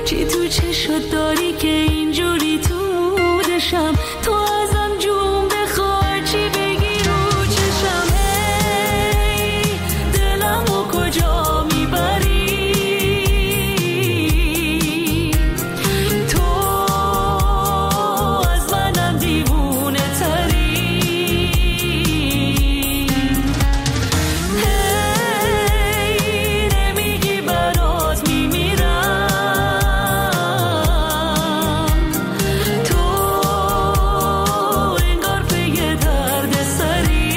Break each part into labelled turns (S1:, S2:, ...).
S1: چی تو چشات داری که اینجوری تو مودشم؟ تو ازم جون بخواه چی بگی رو چشم؟ ای دلمو کجا میبری؟ تو از منم دیوونه تری. نمیگی برات میمیرم، تو انگار پی درد سری.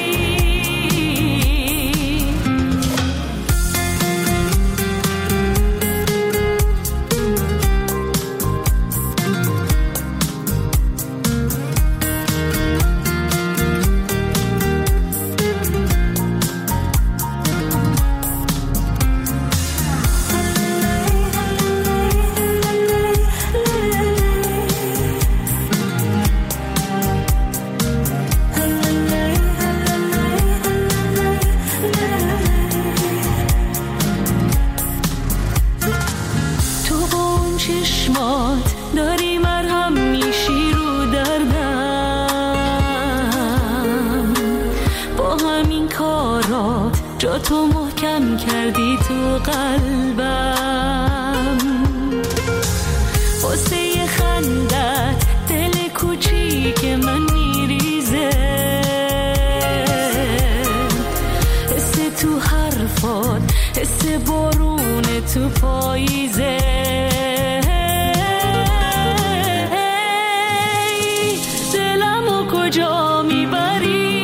S1: تو با اون چشمات داری مرهم میشی رو دردم، با همین کارات جا تو محکم کردی تو قلبم. واسه یه خندت دل کوچیک من میریزه، حس تو حرفات حس بارون تو پاییزه. ای دلمو کجا میبری؟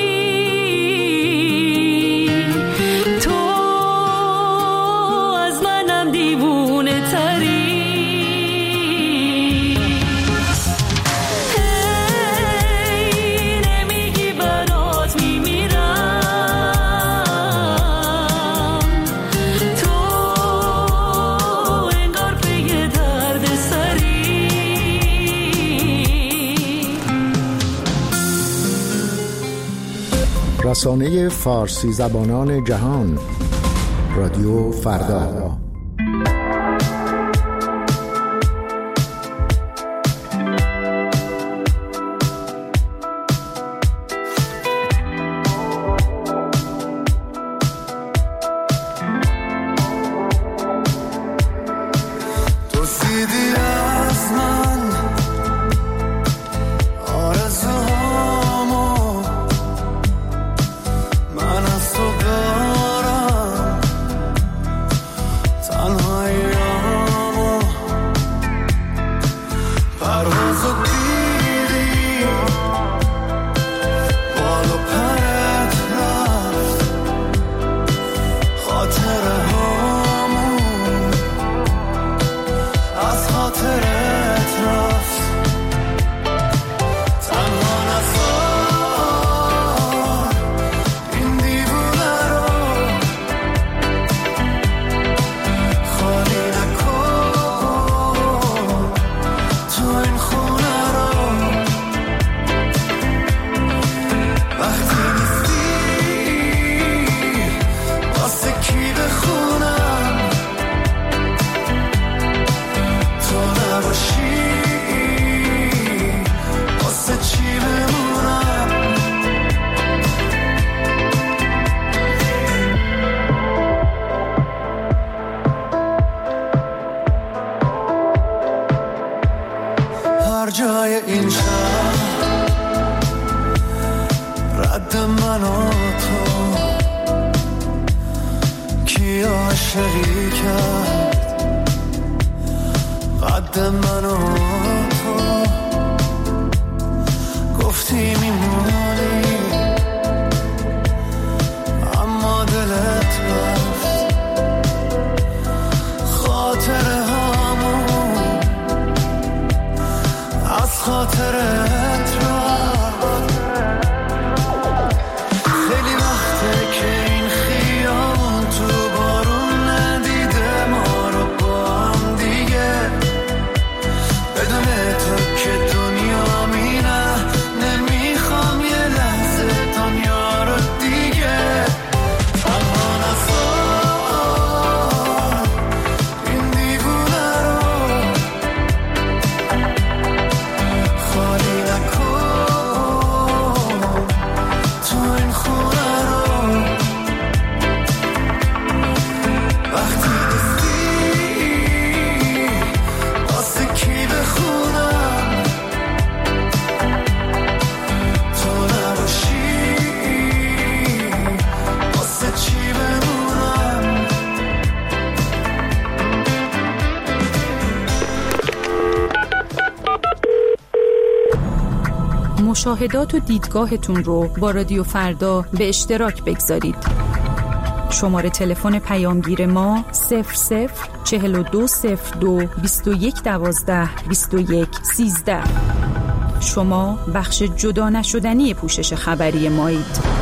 S1: تو از منم دیوونه تری. ای نمیگی برات میمیرم، تو انگار پی درد سری.
S2: رسانه فارسی زبانان جهان، رادیو فردا.
S3: دزدیدی از من آرزوهامو، من از تو دارم تنهاییامو. پروازو دیدی بال و پرت رفت، خاطره هامون از خاطرت رفت. تنها نذار این دیوونه رو، خالی نکن تو این خونه رو. وقتی نیستی واسه کی بخونم؟ تو نباشی واسه چی بمونم؟ هر جای این شهر رد من و تو، کی عاشقی کرد قد من و تو؟ گفتی میمونی اما دلت رفت، خاطره هامون از خاطرت رفت. خیلی وقته که این خیابون تو بارون ندیده ما رو با هم دیگه، بدون تو که دنیا مینه. نمیخوام یه لحظه دنیا رو دیگه. تنها نذار این دیوونه رو،
S4: مشاهدات و دیدگاهتون رو با رادیو فردا به اشتراک بگذارید. شماره تلفن پیامگیر ما 00420221122113. شما بخش جدا نشدنی پوشش خبری مایید.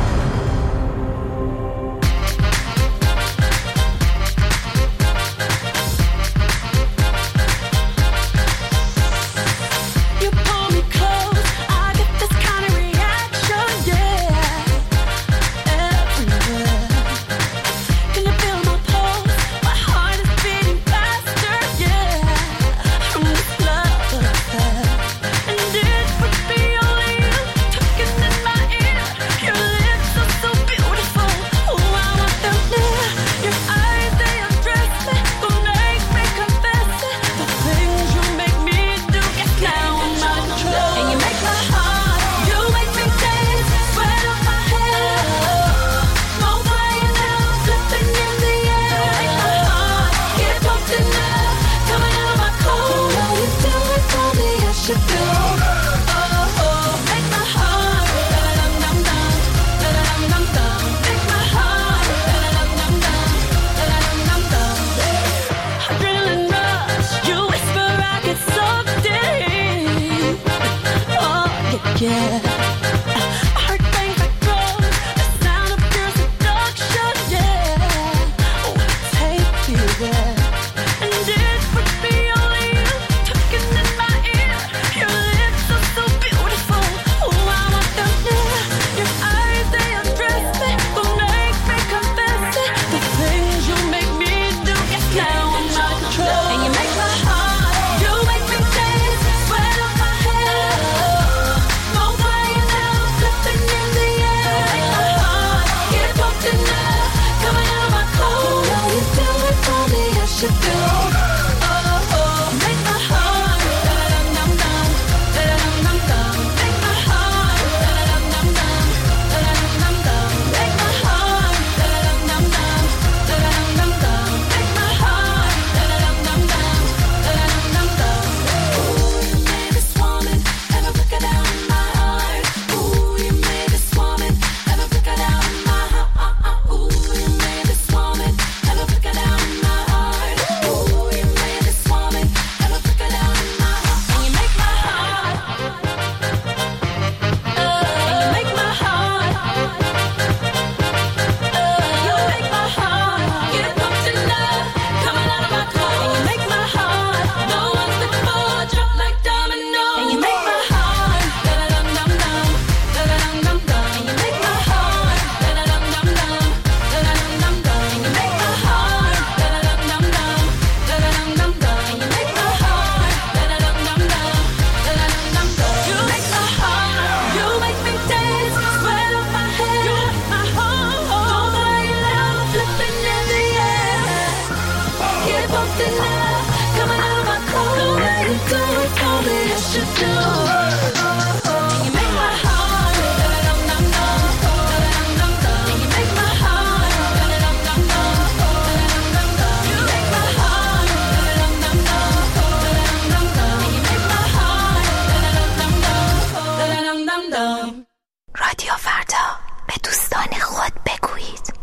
S5: رادیو فردا، به دوستان خود بگویید.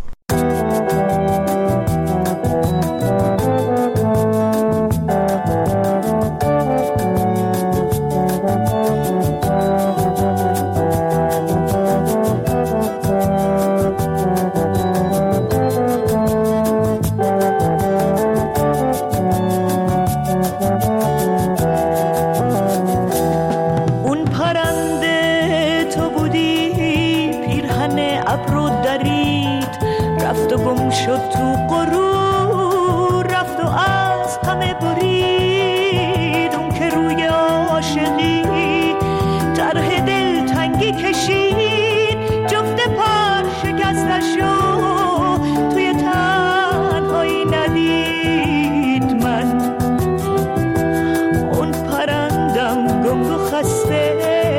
S6: رفت و گم شد تو غرور، رفت و از همه برید. اون که روی عاشقی طرح دلتنگی کشید، جفت پر شکستشو توی تنهایی ندید. من اون پرندم گنگ و خسته،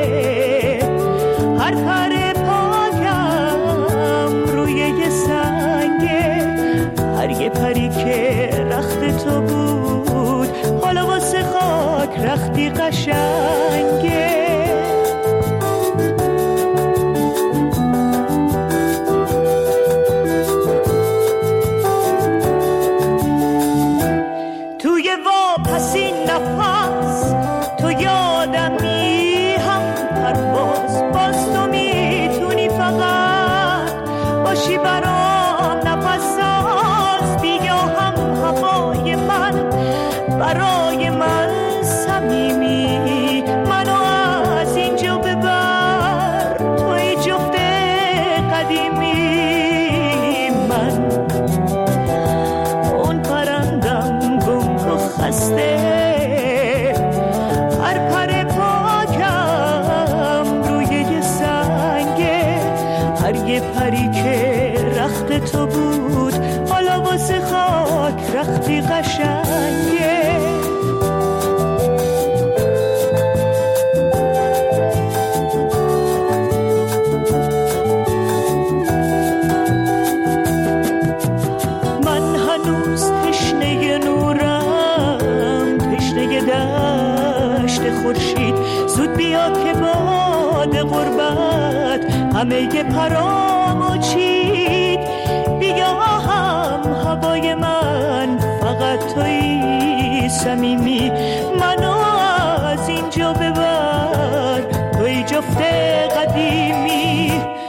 S6: هر پر یه پری که رخت تو بود، حالا واسه خاک رختی قشنگه. نفس تو یادمی، هم پرواز باز تو میتونی فقط باشی برام نفس ساز، بیا هم هوای من برای من صمیمی، منو از اینجا ببر توی جفت قدیمی. من اون پرندم گنگ و خسته، هر پر پاکم روی یه سنگه، هر یه پری که رخت تو بود حالا واسه خاک رختی قشنگه. من هنوز تشنه نورم، تشنه دشت خورشید، زود بیا که باد غربت همه پرامو چید، بیا هم هوای من فقط توی صمیمی، منو از اینجا ببر توی جفت قدیمی.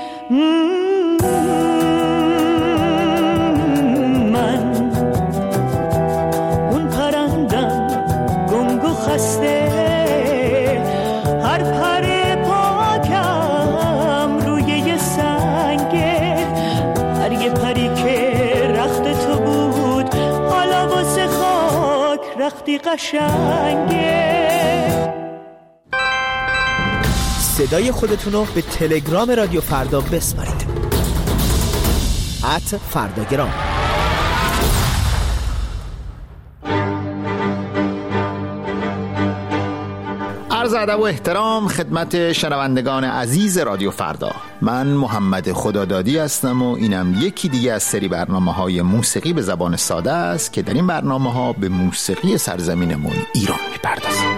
S6: من اون پرندم گنگ و خسته، هر پر پاکم روی یه سنگه، هر یه پری که رخت تو بود حالا واسه خاک رختی قشنگه.
S7: صدای خودتونو به تلگرام رادیو فردا بسپارید. @فرداگرام.
S2: عرض ادب و احترام خدمت شنوندگان عزیز رادیو فردا. من محمد خدادادی هستم و اینم یکی دیگه از سری برنامه‌های موسیقی به زبان ساده است که در این برنامه‌ها به موسیقی سرزمینمون ایران می‌پردازیم.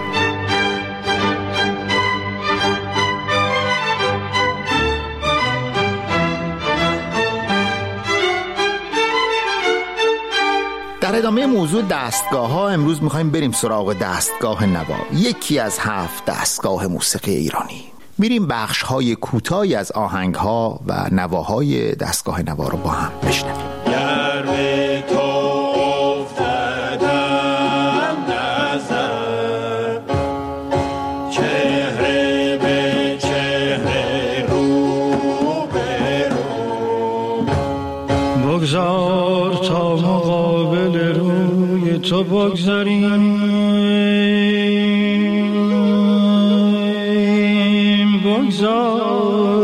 S2: در ادامه موضوع دستگاه ها امروز میخوایم بریم سراغ دستگاه نوا، یکی از 7 دستگاه موسیقی ایرانی. میریم بخش های کوتاهی از آهنگ ها و نواهای دستگاه نوا رو با هم بشنویم.
S8: بگذار تا مقابل روی تو بگذاریم، بگذار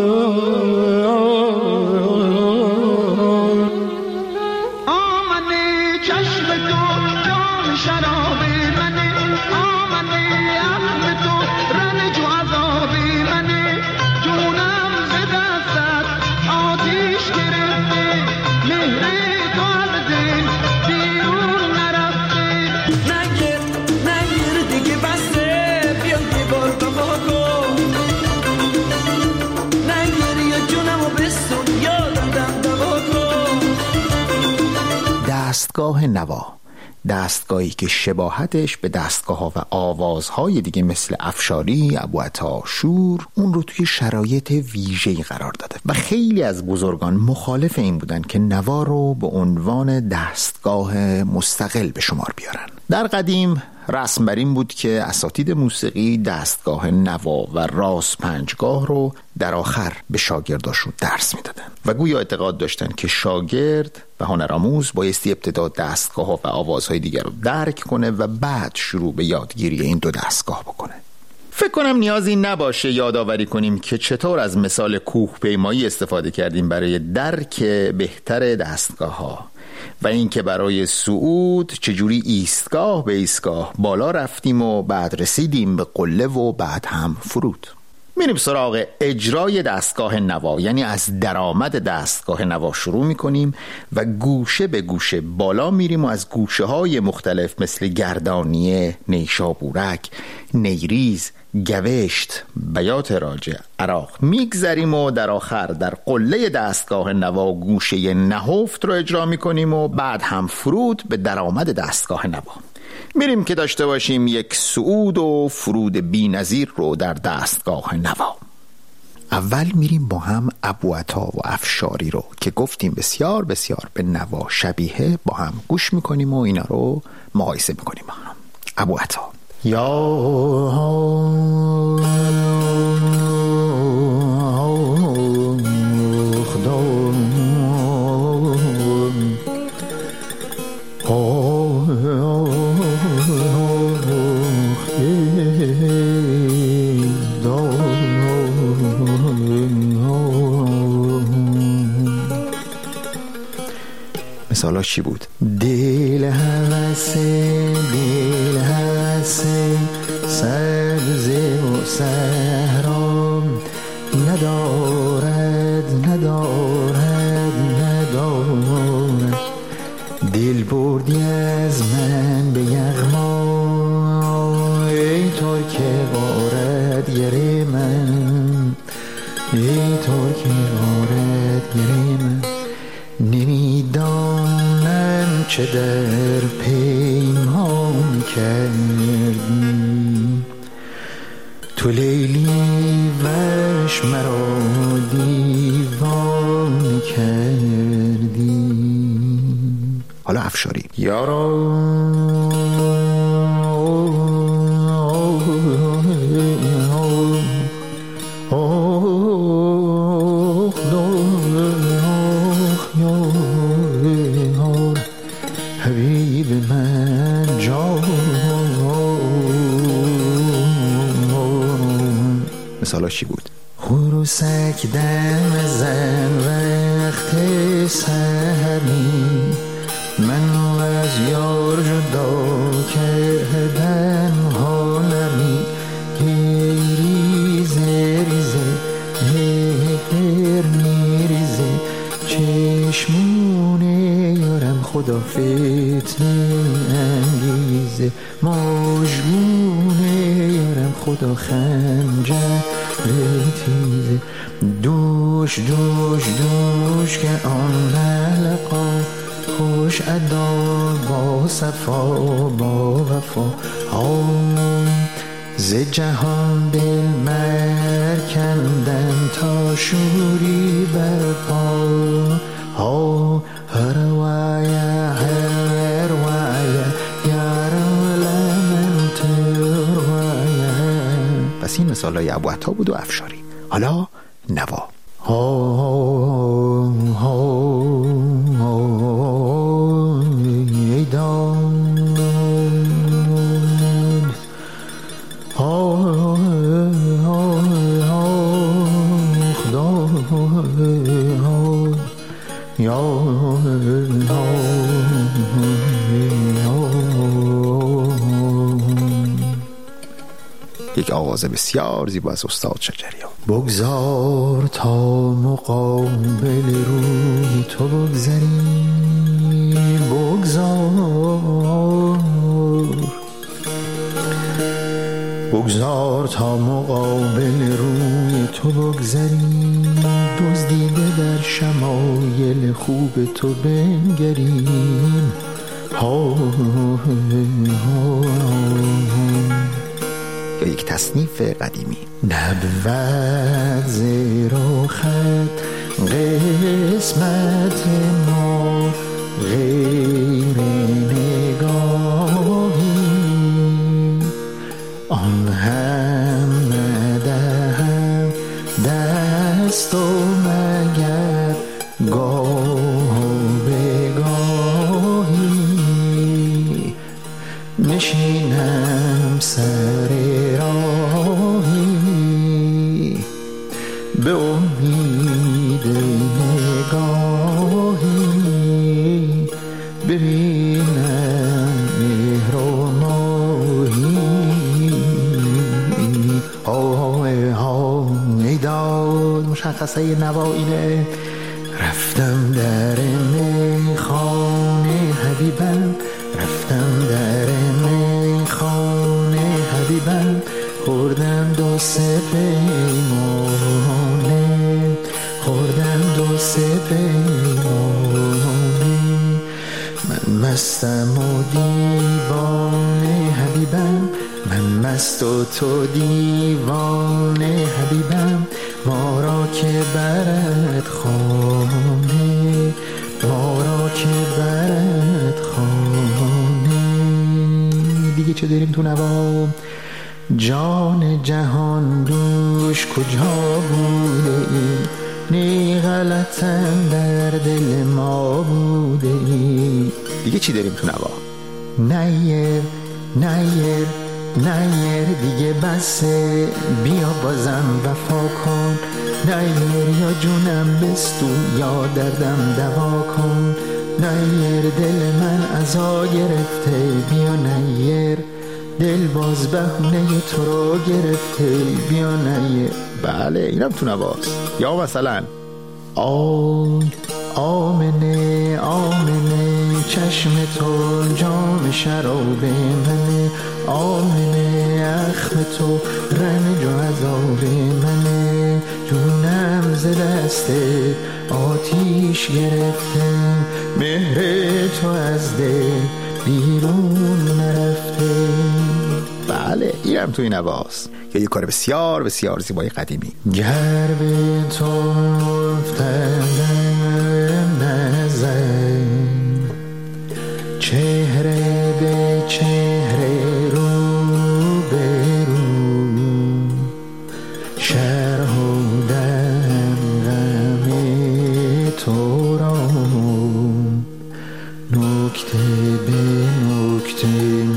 S8: آمده چشم تو جام شراب منه، آمده عقل تو رنج و عذاب منه، جونم به دستت آتیش گرفته، مهر تو از دل بیرون نرفته، نگیر دیگه بسته، بیا دیوار دوا کن، نگیر یا جونمو بسون یادم دوا کن.
S2: دستگاه نوا، دستگاهی که شباهتش به دستگاه‌ها و آوازهای دیگه مثل افشاری، ابوعطا، شور اون رو توی شرایط ویژه‌ای قرار داده و خیلی از بزرگان مخالف این بودن که نوا رو به عنوان دستگاه مستقل به شمار بیارن. در قدیم رسم بر این بود که اساتید موسیقی دستگاه نوا و راس پنجگاه رو در آخر به شاگرداشون درس میدادن و گویا اعتقاد داشتن که شاگرد و هنرآموز بایستی ابتدا دستگاه و آوازهای دیگر رو درک کنه و بعد شروع به یادگیری این دو دستگاه بکنه. فکر کنم نیازی نباشه یادآوری کنیم که چطور از مثال کوهپیمایی استفاده کردیم برای درک بهتر دستگاه ها و اینکه برای صعود چجوری ایستگاه به ایستگاه بالا رفتیم و بعد رسیدیم به قله و بعد هم فرود. میریم سراغ اجرای دستگاه نوا، یعنی از درآمد دستگاه نوا شروع میکنیم و گوشه به گوشه بالا میریم و از گوشه های مختلف مثل گردانیه، نیشابورک، نیریز، گوشت، بیات راجع، عراق میگذریم و در آخر در قله دستگاه نوا گوشه نهفت رو اجرا میکنیم و بعد هم فرود به درآمد دستگاه نوا. میریم که داشته باشیم یک صعود و فرود بی‌نظیر رو در دستگاه نوا. اول میریم با هم ابوعطا و افشاری رو که گفتیم بسیار بسیار به نوا شبیه با هم گوش میکنیم و اینا رو مقایسه میکنیم با هم. ابوعطا: مثالاش چی بود؟ دل هوسه سبز و صحرا ندارد دل بردی از من به یغما ای ترک غارت گر من نمیدانم چه در پیمان کردی تو لیلی وش مرا دیوان کردی. حالا افشاری: یارا حبیب من جان. مثالاش چی بود؟ خروسک دم زن وقت سحری من از یار جدا کردن حالمی ریزه میریزه چشمونه یارم خدا فتنه انگیزه مجمونه یارم خدا خنجر تیزه دوش که آن حلقا خوش ادا با صفا با وفا ز جهان دل مرکندن تا شوری برپا هر وایه یارم تروایه. پس این مثالای ابوعطا بود و افشاری. حالا نوا. یک آواز بسیار زیبا از استاد شجریان. بگذار تا مقابل روی تو بگذریم بگذار تا مقابل روی تو بگذریم دزدیده در شمایل خوب تو بنگریم یا یک تصنیف قدیمی. نبود زیرا خط قسمت ما غیر نگاهی آن هم ندهم دست و مگر گاه به گاهی نشینم سر راهی به امید نگاهی ببینم مهر و ماهی ای داد مشخصه نوایینه. رفتم در میخانه حبیبم رفتم در میخانه حبیبم خوردم دو سه پیمانه خوردم دو سه پیمانه من مستم و دیوانه حبیبم، من مست و تو دیوانه حبیبم، ما را که برد خانه، ما را که برد خانه. دیگه چه داریم تو نوا؟ جان جهان دوش کجا بوده ای؟ نی غلطم در دل ما بوده ای. دیگه چی داریم تو نوا؟ نیر نیر نیر دیگه بسه، بیا بازم وفا کن. نیر یا جونم بستون یا دردم دوا کن. نیر دل من عزا گرفته، بیا نیر دل باز بهونه تو رو گرفته، بیا نیر. بله اینم تو نواست. یا مثلا آی آمنه آمنه چشم تو جام شراب منه، آمنه اخم تو رنج و عذاب منه، جونم ز دست آتیش گرفته، مهر تو از دل بیرون نرفته. بله اینم توی نواست. یا یه کار بسیار بسیار زیبای قدیمی. گر به تو افتادم نظر، چهره به چهره رو به رو، شرحودم غم تو را، نکته به نکته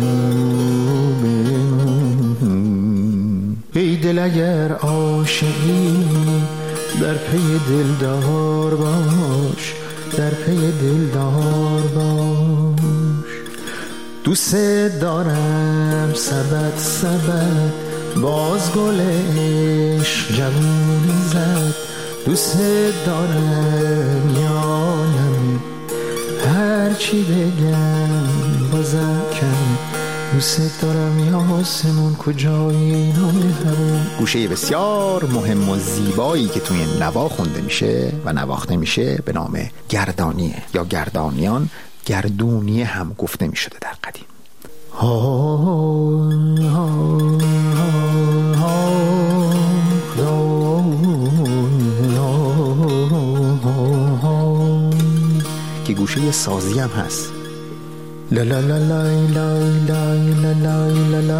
S2: ای دل اگر عاشقی در پی دلدار باش، در پی دلدار باش. دوست دارم سبت سبت باز گل عشق جوونی زد، دوست دارم یانم هرچی بگم بازم کم، دوست دارم یا آسمون کجایی اینامه همون. گوشه بسیار مهم و زیبایی که توی نوا خونده میشه و نواخته میشه به نام گردانیه یا گردانیان. گردونیه هم گفته میشده در قدیم. که گوشه سازی هم هست. لا لا لا لا لا لا لا لا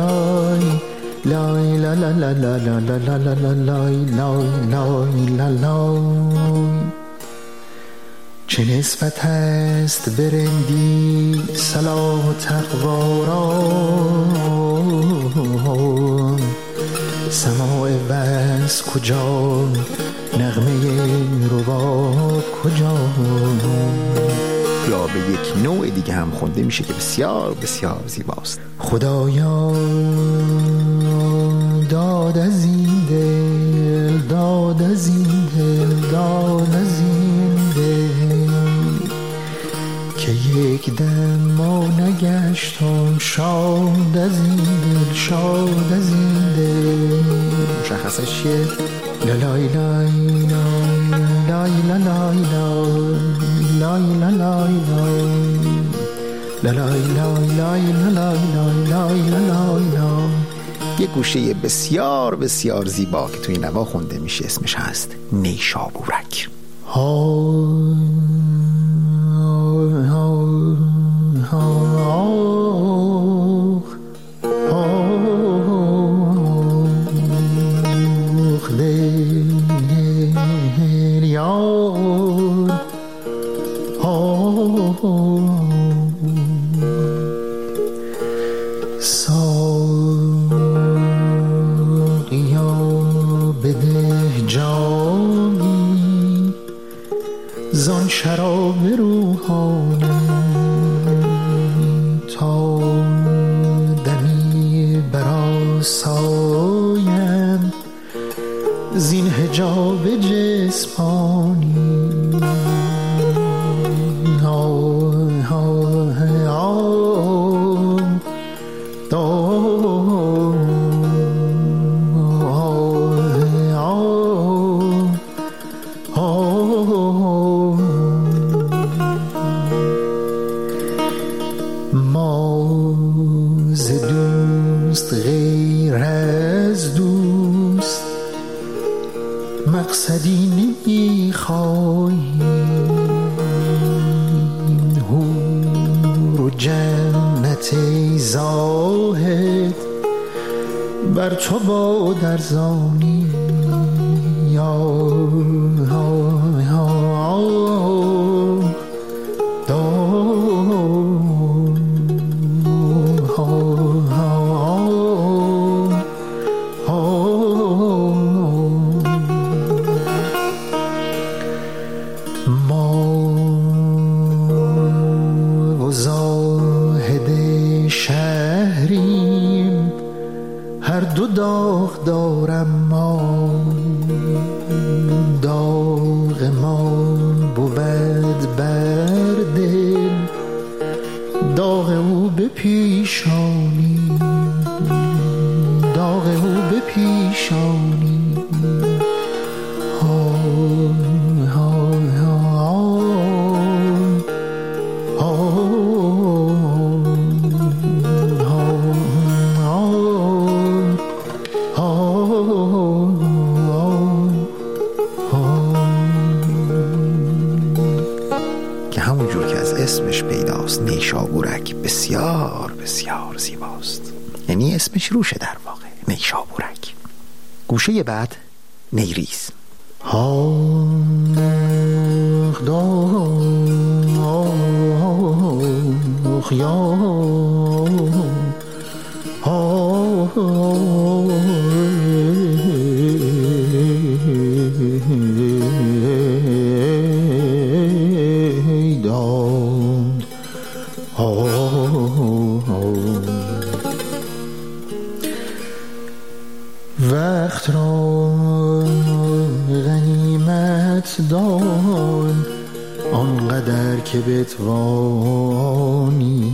S2: لا لا لا لا لا لا. چه نسبت هست برندی صلاح و تقوا را، سماع وز کجا، نغمه رباب کجا. یا به یک نوع دیگه هم خونده میشه که بسیار بسیار زیباست. خدایا داد از این دل، داد از این دل، داد از این دل، که یک دم ما نگشتم شاد از این دل، شاد از این دل. مشخصش چیه؟ لالای لای لای لای لای لای لای لای لای لای. یه گوشه بسیار بسیار زیبا که توی نوا خونده میشه اسمش هست نیشابورک. زان شراب روحانی تا دمی برآسایم زین حجاب جسمانی. غیر از دوست مقصدی نمیخواهیم، حور و جنت زاهد بر تو با درزانی داغ دارم ما، داغ ما بود بر دل، داغ او به پیشانی، داغ او به پیشانی. اسمش پیداست، نیشابورک بسیار بسیار زیباست، یعنی اسمش روشه در واقع، نیشابورک. گوشه بعد نیریز. آخ داخ یا وقت را غنیمت دان آنقدر که بتوانی،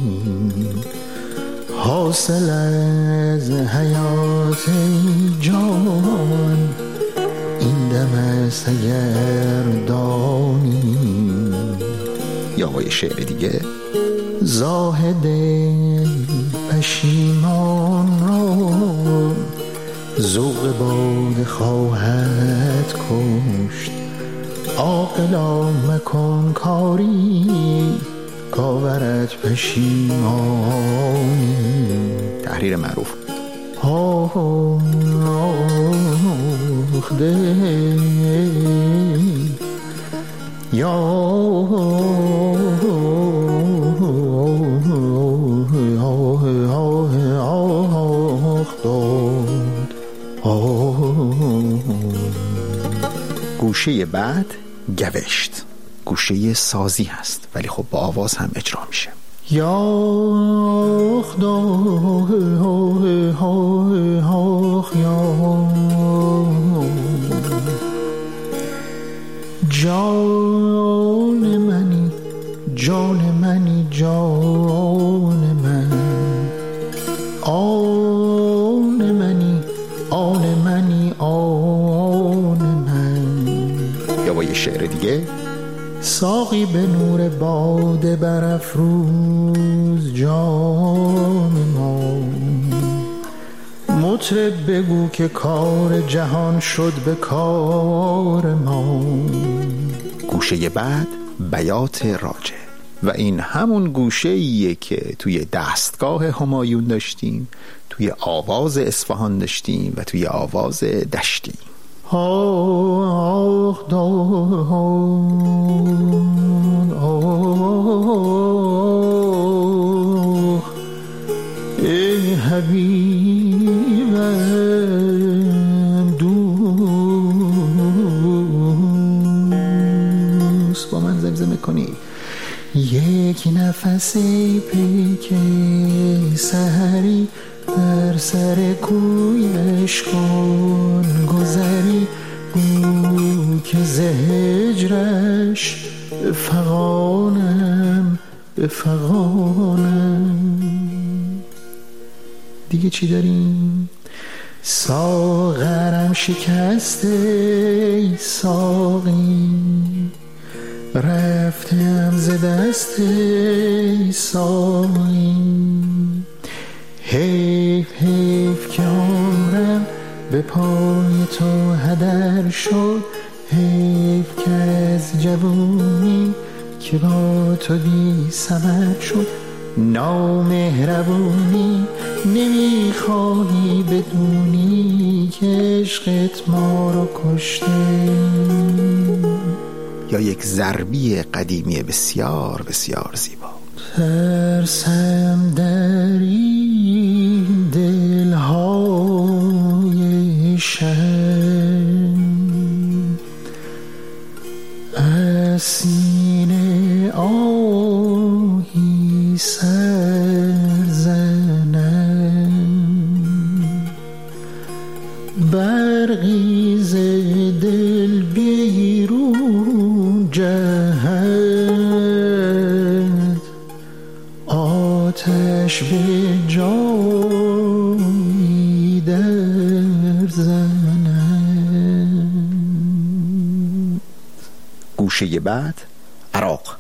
S2: حاصل از حیات جان این دم است اگر دانی. یا با یه شعر دیگه، زاهد پشیمان را ذوق باد خواهد کشت، عاقلا مکن کاری کاورت پشیمانی. تحریر معروف. آخ دل یا گوشه بعد گوشت، گوشه سازی هست ولی خب با آواز هم اجرا میشه. یا خدا جان منی جان منی جان من، آن منی آن منی آن من. یا با یه شعر دیگه، ساقی به نور باده برافروز جام ما، مطرب بگو که کار جهان شد به کار ما. گوشه بعد بیات راجع، و این همون گوشه ایه که توی دستگاه همایون داشتیم، توی آواز اصفهان داشتیم و توی آواز دشتی. آخ ای حبیبم دوست، با من زمزمه کنی. یک نفس پیک سحری در سر کویش کن گذری، او که زهجرش بفغانم بفغانم. دیگه چی داریم؟ ساغرم شکسته ساقی، رفتم ز دست ساقی، حیف حیف که عمرم به پای تو هدر شد، حیف که از جوونی که با تو بی ثمر شد. نامهربونی نمیخوانی بدونی که عشقت ما رو کشته. یا یک ضربی قدیمی بسیار بسیار زیبا. ترسم در این دلهای شهر از سینه آهی سر زنم، برقی ز دل بیرون جهد، آتش به جایی در زنم. گوشه بعد عراق.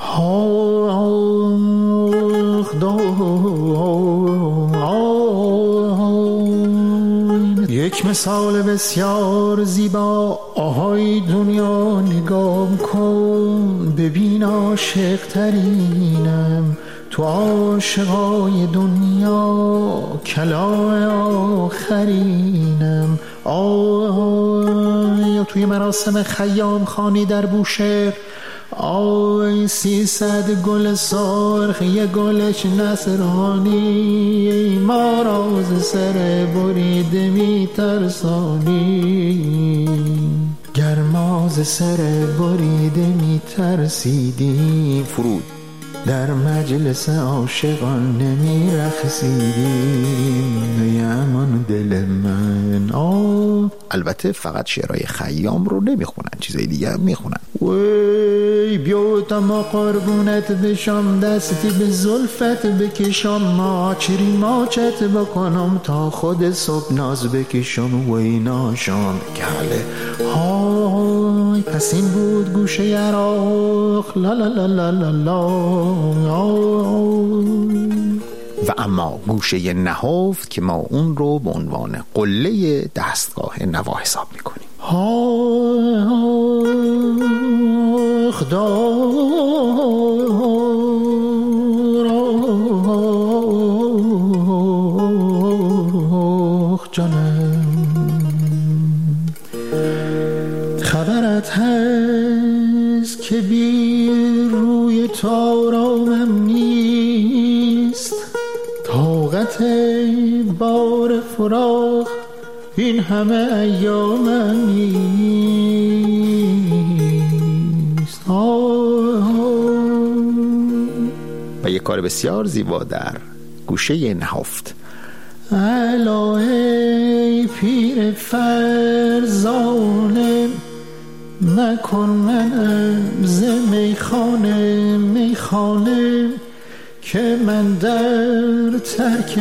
S2: یک مثال بسیار زیبا. آهای دنیا نگاه کن، ببین عاشق ترینم تو عاشقای دنیا، کلاه آخرینم. یا توی مراسم خیام خانی در بوشهر، آی 300 گل سرخ یه گلش نصرانی، ما راز سر بریده میترسانی. گرماز سر بریده میترسیدی، فرود در مجلس عاشقان نمیرخصیدیم، ای امان دل من. البته فقط شعرهای خیام رو نمیخونن، چیزای دیگه هم میخونن. وی بیوتا ما قربونت بشم، دستی به زلفت بکشم، ماچری ماچت بکنم تا خود صبح ناز بکشم. وی ناشام کله های. پس این بود گوشه عراق. لا لا لا لا لا لا. و اما گوشه نهفت که ما اون رو به عنوان قله دستگاه نوا حساب میکنیم. خبرت هست که بی روی تارامم نیست، طاقت بار فراق این همه ایامم نیست. و یک کار بسیار زیبا در گوشه نهفت. الهی پیر فرزانه، نکن منم ز میخانه که من در ترک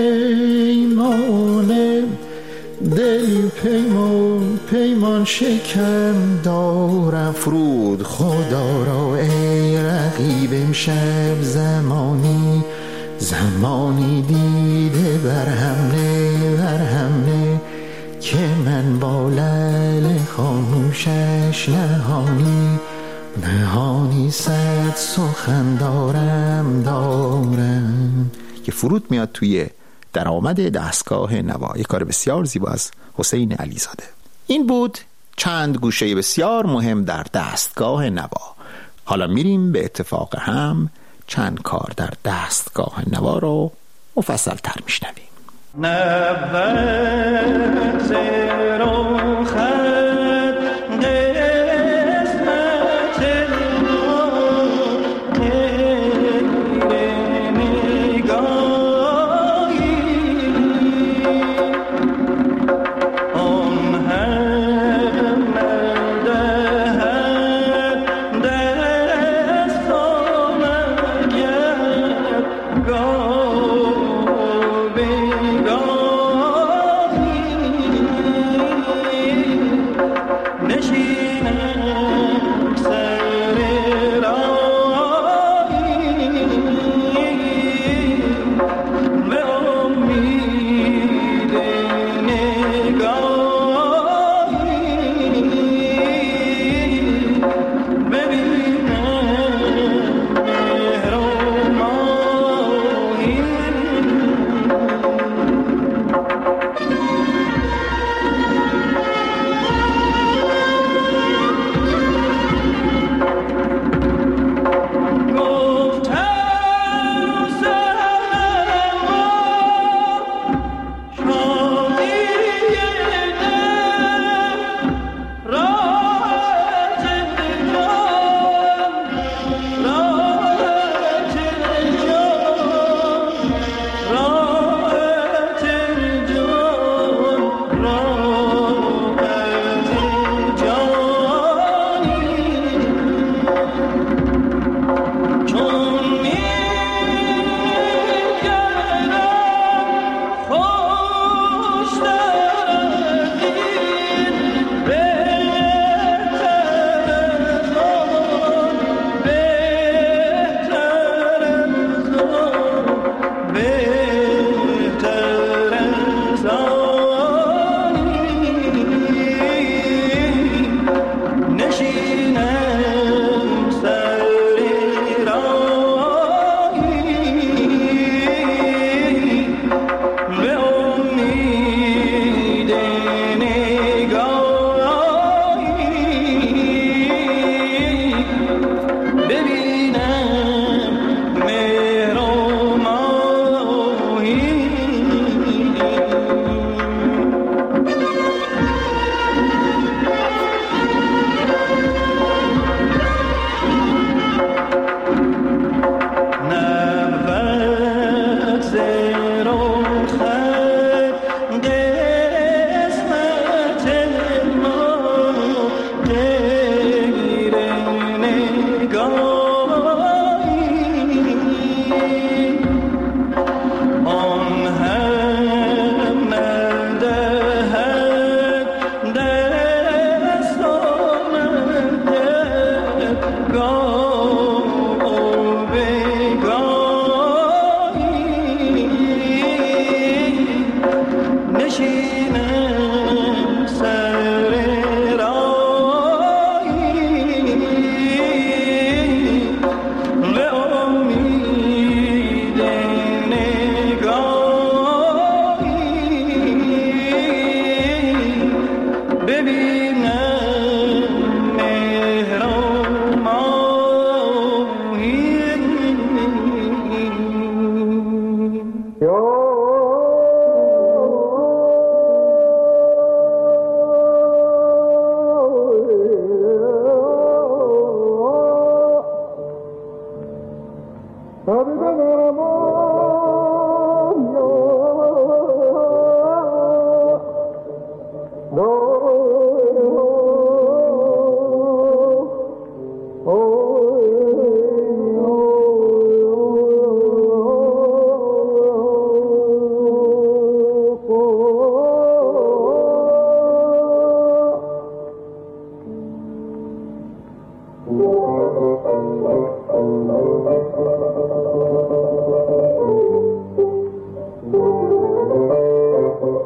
S2: پیمانه، دل پیمان شکم دارم. فرود خدا را ای رقیب امشب، زمانی دیده برهم نه که من با لعل خاموشش نهانی صد سخن دارم. که فرود میاد توی درآمد دستگاه نوا. یک کار بسیار زیبا از حسین علیزاده. این بود چند گوشه بسیار مهم در دستگاه نوا. حالا میریم به اتفاق هم چند کار در دستگاه نوا رو مفصل تر میشنویم.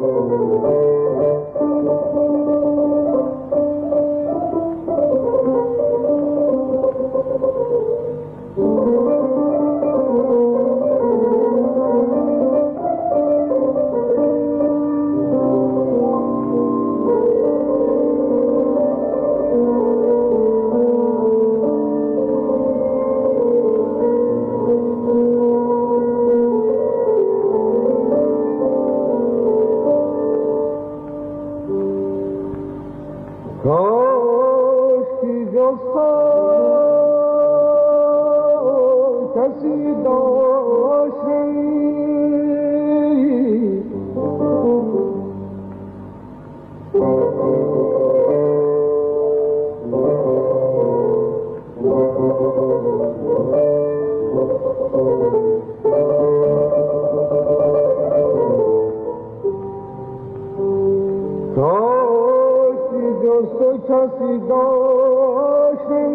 S9: کسی داشتی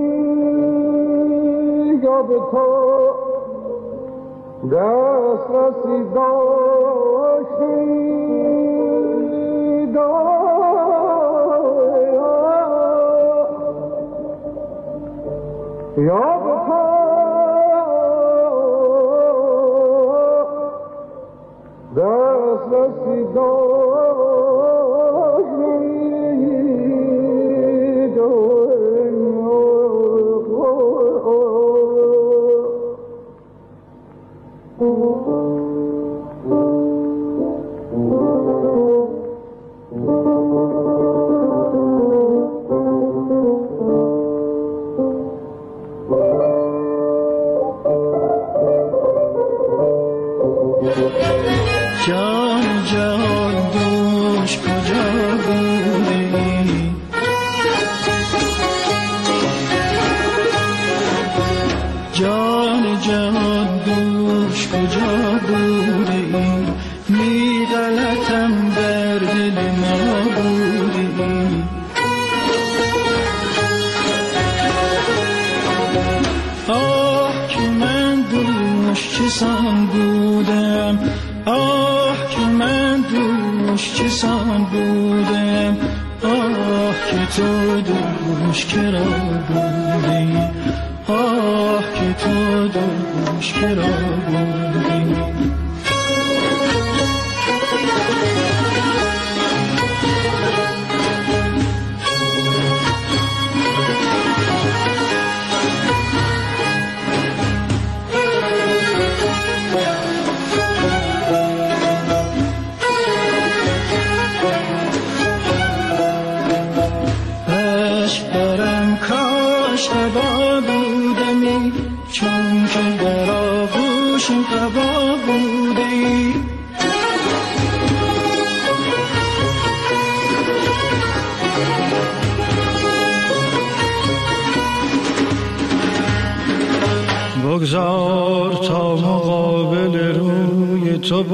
S9: یا به تو دسترسی داشتی یا به تو دسترسی
S3: بگذار تا مقابل روی تو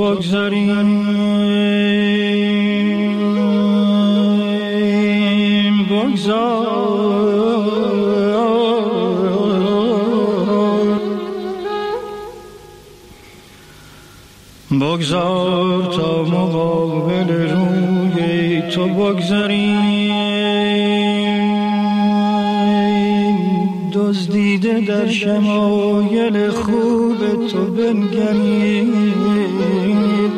S3: بگذاریم بگذار تا مقابل روی تو بگذاریم دزدیده در شمایل خوب تو بنگریم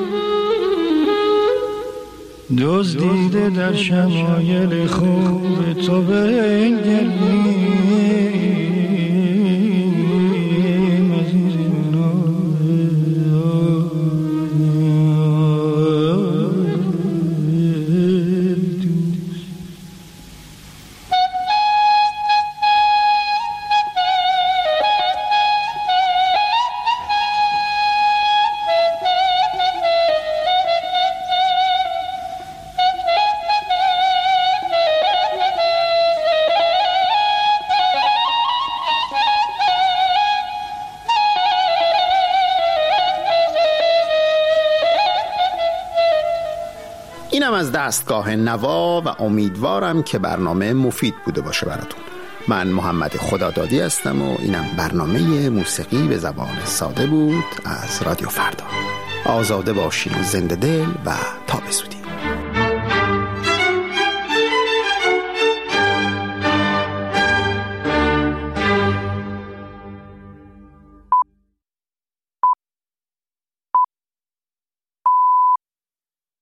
S3: دزدیده در شمایل خوب تو بنگریم
S2: اینم از دستگاه نوا و امیدوارم که برنامه مفید بوده باشه براتون. من محمد خدادادی هستم و اینم برنامه موسیقی به زبان ساده بود از رادیو فردا. آزاده باشین، زنده دل و